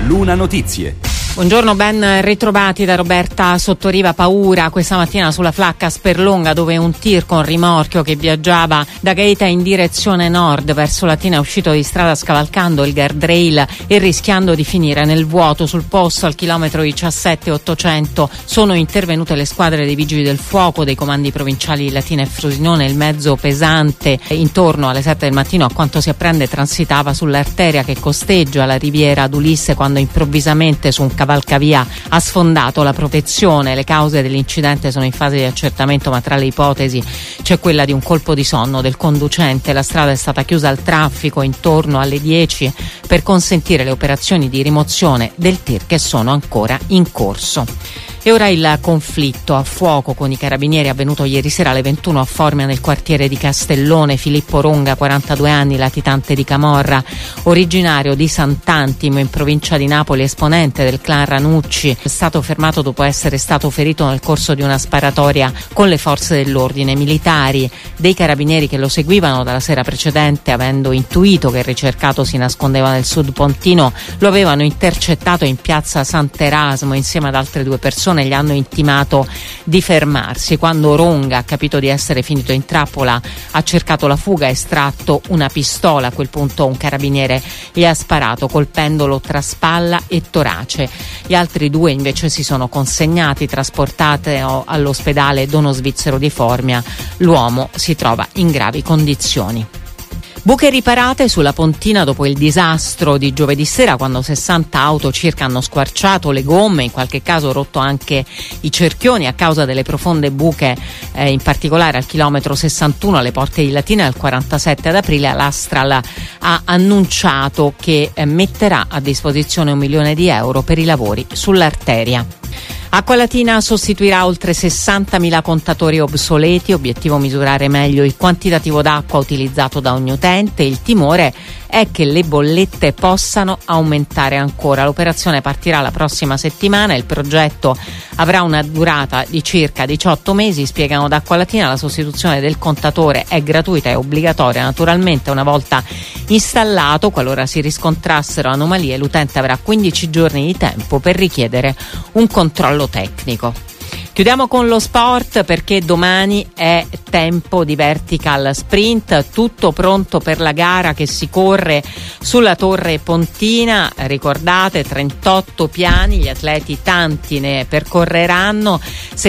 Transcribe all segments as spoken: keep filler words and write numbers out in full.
Luna Notizie. Buongiorno, ben ritrovati da Roberta Sottoriva. Paura questa mattina sulla Flacca Sperlonga, dove un tir con rimorchio che viaggiava da Gaeta in direzione nord verso Latina è uscito di strada scavalcando il guardrail e rischiando di finire nel vuoto. Sul posto, al chilometro diciassette ottocento, sono intervenute le squadre dei Vigili del Fuoco, dei comandi provinciali di Latina e Frosinone. Il mezzo pesante, intorno alle sette del mattino, a quanto si apprende, transitava sull'arteria che costeggia la riviera d'Ulisse quando improvvisamente su un cavalcavia ha sfondato la protezione. Le cause dell'incidente sono in fase di accertamento, ma tra le ipotesi c'è quella di un colpo di sonno del conducente. La strada è stata chiusa al traffico intorno alle dieci per consentire le operazioni di rimozione del tir che sono ancora in corso. E ora il conflitto a fuoco con i carabinieri avvenuto ieri sera alle ventuno a Formia, nel quartiere di Castellone. Filippo Ronga, quarantadue anni, latitante di Camorra, originario di Sant'Antimo in provincia di Napoli, esponente del clan Ranucci, è stato fermato dopo essere stato ferito nel corso di una sparatoria con le forze dell'ordine. Militari dei carabinieri che lo seguivano dalla sera precedente, avendo intuito che il ricercato si nascondeva nel sud pontino, lo avevano intercettato in piazza Sant'Erasmo insieme ad altre due persone. Gli hanno intimato di fermarsi. Quando Ronga ha capito di essere finito in trappola, ha cercato la fuga, ha estratto una pistola. A quel punto un carabiniere gli ha sparato, colpendolo tra spalla e torace. Gli altri due invece si sono consegnati, trasportati all'ospedale Dono Svizzero di Formia. L'uomo si trova in gravi condizioni. Buche riparate sulla Pontina dopo il disastro di giovedì sera, quando sessanta auto circa hanno squarciato le gomme, in qualche caso rotto anche i cerchioni a causa delle profonde buche, eh, in particolare al chilometro sessantuno alle porte di Latina. Il quarantasette ad aprile l'Astral ha annunciato che eh, metterà a disposizione un milione di euro per i lavori sull'arteria. Acqualatina sostituirà oltre sessantamila contatori obsoleti, obiettivo misurare meglio il quantitativo d'acqua utilizzato da ogni utente. Il timore è che le bollette possano aumentare ancora. L'operazione partirà la prossima settimana, il progetto avrà una durata di circa diciotto mesi, spiegano da Acqualatina. La sostituzione del contatore è gratuita e obbligatoria, naturalmente una volta installato. Qualora si riscontrassero anomalie, l'utente avrà quindici giorni di tempo per richiedere un controllo tecnico. Chiudiamo con lo sport, perché domani è tempo di vertical sprint, tutto pronto per la gara che si corre sulla Torre Pontina. Ricordate, trentotto piani, gli atleti tanti ne percorreranno,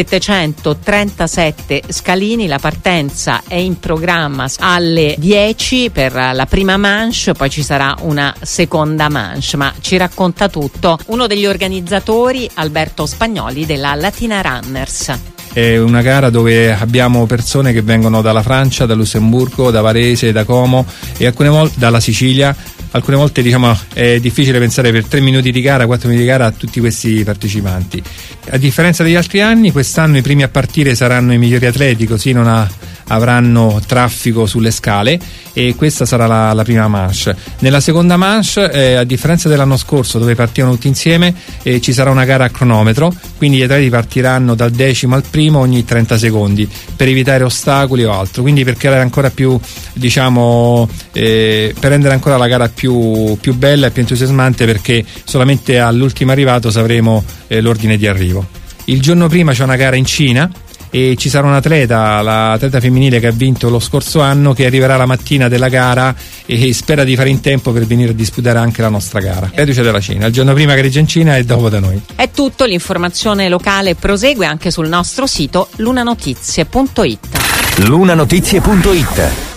settecentotrentasette scalini. La partenza è in programma alle dieci per la prima manche, poi ci sarà una seconda manche, ma ci racconta tutto uno degli organizzatori, Alberto Spagnoli, della Latina Runners. È una gara dove abbiamo persone che vengono dalla Francia, da Lussemburgo, da Varese, da Como e alcune volte dalla Sicilia. Alcune volte diciamo è difficile pensare per tre minuti di gara, quattro minuti di gara a tutti questi partecipanti. A differenza degli altri anni, quest'anno i primi a partire saranno i migliori atleti, così non ha, avranno traffico sulle scale, e questa sarà la, la prima manche. Nella seconda manche, eh, a differenza dell'anno scorso dove partivano tutti insieme, eh, ci sarà una gara a cronometro, quindi gli atleti partiranno dal decimo al primo ogni trenta secondi per evitare ostacoli o altro, quindi per creare ancora più, diciamo, eh, per rendere ancora la gara più, più bella e più entusiasmante, perché solamente all'ultimo arrivato sapremo eh, l'ordine di arrivo. Il giorno prima c'è una gara in Cina e ci sarà un atleta, l'atleta femminile che ha vinto lo scorso anno, che arriverà la mattina della gara e spera di fare in tempo per venire a disputare anche la nostra gara. Reduce della Cina, il giorno prima gareggia in Cina e dopo da noi. È tutto, l'informazione locale prosegue anche sul nostro sito lunanotizie punto it. lunanotizie punto it